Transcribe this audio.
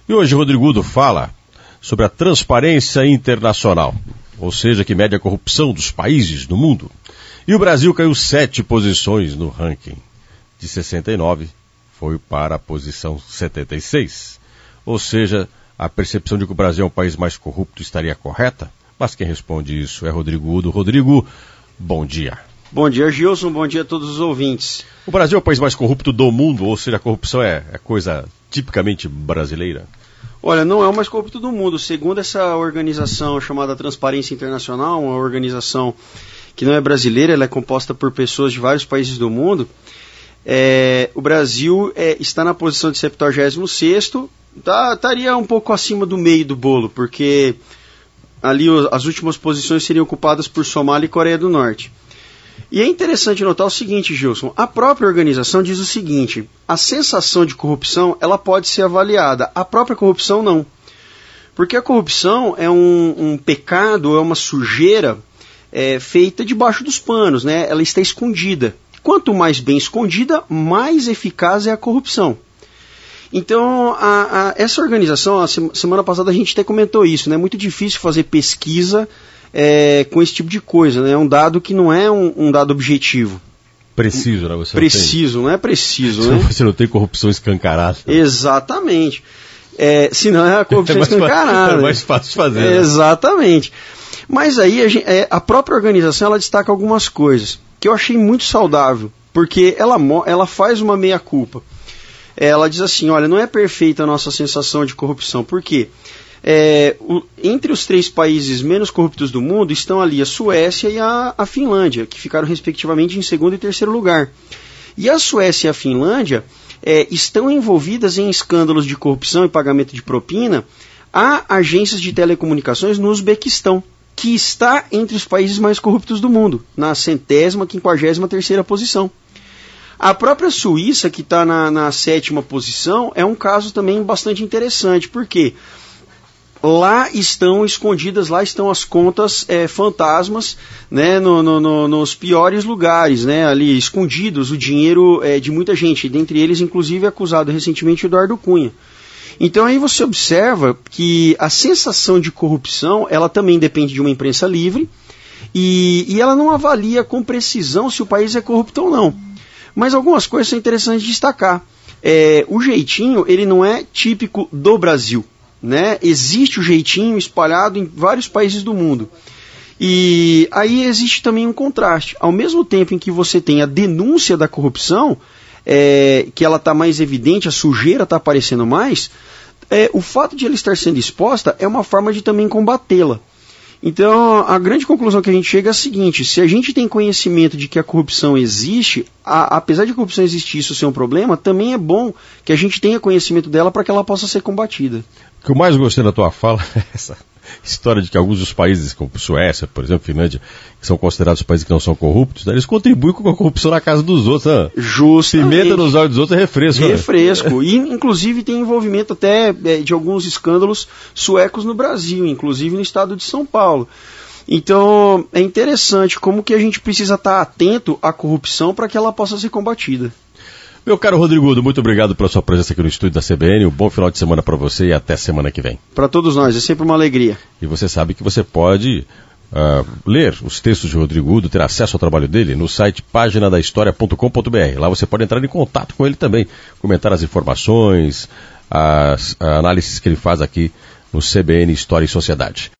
E hoje Rodrigo Udo fala sobre a transparência internacional, ou seja, que mede a corrupção dos países no mundo. E o Brasil caiu 7 posições no ranking. De 69 foi para a posição 76. Ou seja, a percepção de que o Brasil é um país mais corrupto estaria correta? Mas quem responde isso é Rodrigo Udo. Rodrigo, bom dia. Bom dia, Gilson. Bom dia a todos os ouvintes. O Brasil é o país mais corrupto do mundo, ou seja, a corrupção é coisa tipicamente brasileira? Olha, não é o mais corrupto do mundo. Segundo essa organização chamada Transparência Internacional, uma organização que não é brasileira, ela é composta por pessoas de vários países do mundo, o Brasil está na posição de 76º, estaria um pouco acima do meio do bolo, porque ali as últimas posições seriam ocupadas por Somália e Coreia do Norte. E é interessante notar o seguinte, Gilson, a própria organização diz o seguinte: a sensação de corrupção ela pode ser avaliada, a própria corrupção não. Porque a corrupção é um pecado, é uma sujeira feita debaixo dos panos, né? Ela está escondida. Quanto mais bem escondida, mais eficaz é a corrupção. Então, essa organização, a semana passada a gente até comentou isso, né? É muito difícil fazer pesquisa com esse tipo de coisa, né? É um dado que não é um dado objetivo. Preciso, né? Não é preciso, né? Você não tem corrupção escancarada. Exatamente. Senão é a corrupção escancarada. É mais fácil de fazer. Né? Exatamente. Mas aí a própria organização ela destaca algumas coisas que eu achei muito saudável, porque ela faz uma meia-culpa. Ela diz assim, olha, não é perfeita a nossa sensação de corrupção. Por quê? Entre os 3 países menos corruptos do mundo estão ali a Suécia e a Finlândia, que ficaram respectivamente em 2º e 3º lugar. E a Suécia e a Finlândia estão envolvidas em escândalos de corrupção e pagamento de propina a agências de telecomunicações no Uzbequistão, que está entre os países mais corruptos do mundo, na 153ª posição. A própria Suíça, que está na 7ª posição, é um caso também bastante interessante, porque lá estão escondidas, lá estão as contas fantasmas, né, nos piores lugares, né, ali escondidos o dinheiro de muita gente, dentre eles inclusive acusado recentemente o Eduardo Cunha. Então aí você observa que a sensação de corrupção, ela também depende de uma imprensa livre e ela não avalia com precisão se o país é corrupto ou não. Mas algumas coisas são interessantes de destacar. O jeitinho, ele não é típico do Brasil, né? Existe o jeitinho espalhado em vários países do mundo. E aí existe também um contraste. Ao mesmo tempo em que você tem a denúncia da corrupção, que ela está mais evidente, a sujeira está aparecendo mais, o fato de ela estar sendo exposta é uma forma de também combatê-la. Então, a grande conclusão que a gente chega é a seguinte: se a gente tem conhecimento de que a corrupção existe, apesar de a corrupção existir e isso ser um problema, também é bom que a gente tenha conhecimento dela para que ela possa ser combatida. O que eu mais gostei da tua fala é essa história de que alguns dos países, como Suécia, por exemplo, Finlândia, que são considerados países que não são corruptos, né, eles contribuem com a corrupção na casa dos outros. Né? Justamente. Pimenta nos olhos dos outros é refresco. Refresco. Né? E, inclusive, tem envolvimento até de alguns escândalos suecos no Brasil, inclusive no estado de São Paulo. Então, é interessante como que a gente precisa estar atento à corrupção para que ela possa ser combatida. Meu caro Rodrigo Udo, muito obrigado pela sua presença aqui no estúdio da CBN. Um bom final de semana para você e até semana que vem. Para todos nós, é sempre uma alegria. E você sabe que você pode ler os textos de Rodrigo Udo, ter acesso ao trabalho dele no site paginadahistoria.com.br. Lá você pode entrar em contato com ele também, comentar as informações, as análises que ele faz aqui no CBN História e Sociedade.